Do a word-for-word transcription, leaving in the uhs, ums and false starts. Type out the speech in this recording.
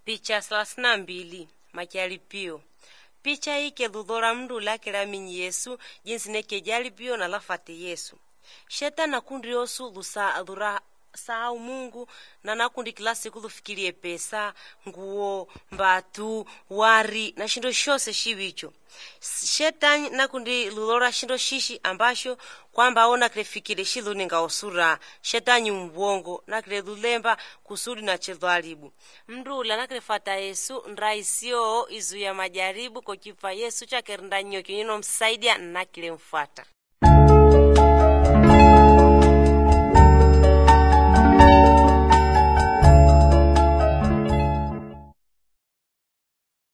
Picha thelathini na mbili majaribio. Picha hii keludhora mndu lake la minyi Yesu jinsi neke jaribio na lafate Yesu. Shetani nakundi yosu lusa adhura sahau Mungu na nakundi kila siku lufikirie pesa, nguo, mbatu, wari na shindo shose shiwicho. Shetani nakundi lulora shindo shishi ambasho kwamba ona krefikire shilu ninga osura. Shetani mbongo na kre lulemba kusudi na chedhalibu. Mndu la nakrefata Yesu nraisio izu ya majaribu kwa kifa Yesu chake rndanyo kinyino msaidia na kile mfata.